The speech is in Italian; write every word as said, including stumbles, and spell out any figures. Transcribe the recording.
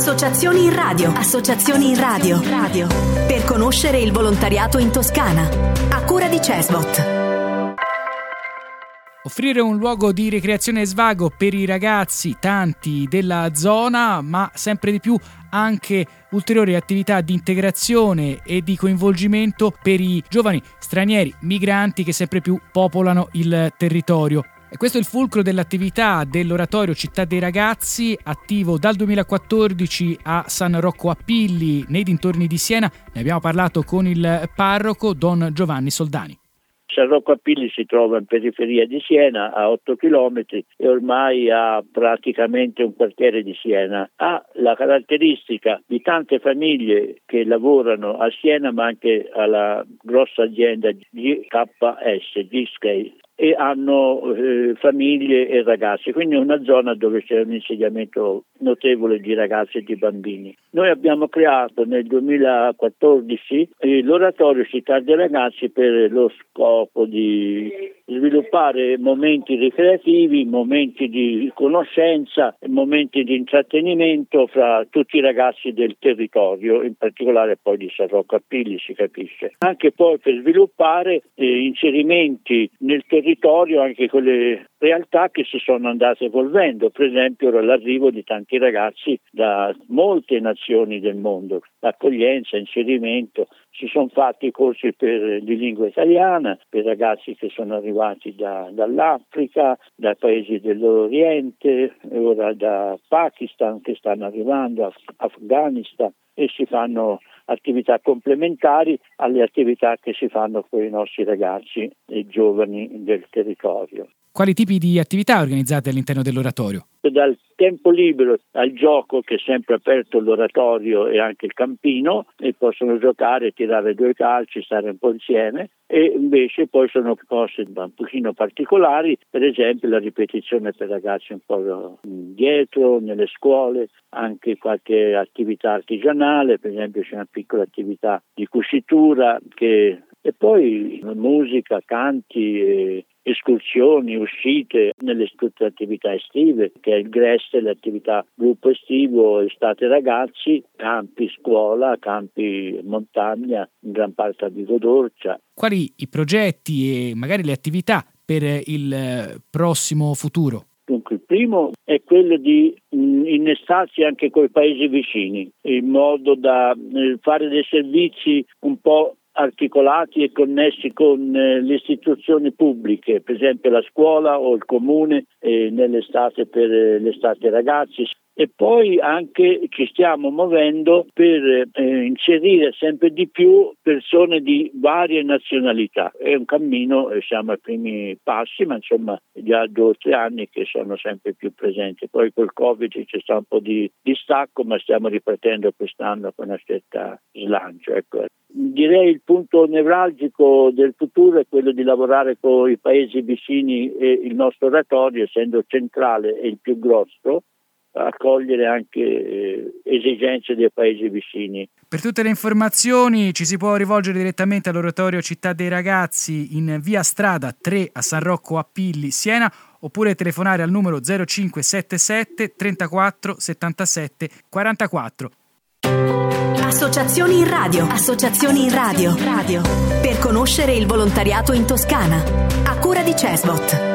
Associazioni in radio. Associazioni in radio. Radio. Per conoscere il volontariato in Toscana. A cura di Cesbot. Offrire un luogo di ricreazione e svago per i ragazzi, tanti della zona, ma sempre di più anche ulteriori attività di integrazione e di coinvolgimento per i giovani stranieri migranti che sempre più popolano il territorio. E questo è il fulcro dell'attività dell'oratorio Città dei Ragazzi, attivo dal duemilaquattordici a San Rocco a Pilli, nei dintorni di Siena. Ne abbiamo parlato con il parroco Don Giovanni Soldani. San Rocco a Pilli si trova in periferia di Siena, a otto chilometri, e ormai ha praticamente un quartiere di Siena. Ha la caratteristica di tante famiglie che lavorano a Siena, ma anche alla grossa azienda G K S, G-Scale, e hanno eh, famiglie e ragazzi, quindi è una zona dove c'è un insediamento notevole di ragazzi e di bambini. Noi abbiamo creato nel duemilaquattordici eh, l'oratorio Città dei Ragazzi per lo scopo di sviluppare momenti ricreativi, momenti di conoscenza, momenti di intrattenimento fra tutti i ragazzi del territorio, in particolare poi di San Rocco a Pilli, si capisce. Anche poi per sviluppare eh, inserimenti nel territorio anche con le realtà che si sono andate evolvendo, per esempio l'arrivo di tanti ragazzi da molte nazioni del mondo, l'accoglienza, inserimento, si sono fatti corsi per, di lingua italiana per ragazzi che sono arrivati da, dall'Africa, dai paesi dell'Oriente, ora da Pakistan che stanno arrivando, Af- Afghanistan, e si fanno attività complementari alle attività che si fanno con i nostri ragazzi e giovani del territorio. Quali tipi di attività organizzate all'interno dell'oratorio? Dal tempo libero al gioco, che è sempre aperto l'oratorio e anche il campino, e possono giocare, tirare due calci, stare un po' insieme, e invece poi sono cose un pochino particolari, per esempio la ripetizione per ragazzi un po' dietro, nelle scuole, anche qualche attività artigianale, per esempio c'è una piccola attività di cucitura, che e poi musica, canti, e escursioni, uscite nelle tutte attività estive, che è il G R E S, l'attività gruppo estivo, estate ragazzi, campi scuola, campi montagna, in gran parte a Vigo d'Orcia. Quali i progetti e magari le attività per il prossimo futuro? Dunque, il primo è quello di mh, innestarsi anche con i paesi vicini, in modo da eh, fare dei servizi un po' articolati e connessi con eh, le istituzioni pubbliche, per esempio la scuola o il comune eh, nell'estate per eh, l'estate ragazzi. E poi anche ci stiamo muovendo per eh, inserire sempre di più persone di varie nazionalità. È un cammino, eh, siamo ai primi passi, ma insomma già due o tre anni che sono sempre più presenti. Poi col Covid c'è stato un po' di distacco, ma stiamo ripartendo quest'anno con una certa slancio. Ecco. Direi il punto nevralgico del futuro è quello di lavorare con i paesi vicini e il nostro oratorio, essendo centrale e il più grosso, accogliere anche eh, esigenze dei paesi vicini. Per tutte le informazioni ci si può rivolgere direttamente all'oratorio Città dei Ragazzi in via Strada tre a San Rocco a Pilli, Siena, oppure telefonare al numero zero cinque sette sette trentaquattro settantasette quarantaquattro. Associazioni in radio. Associazioni in radio. Radio. Per conoscere il volontariato in Toscana. A cura di Cesbot.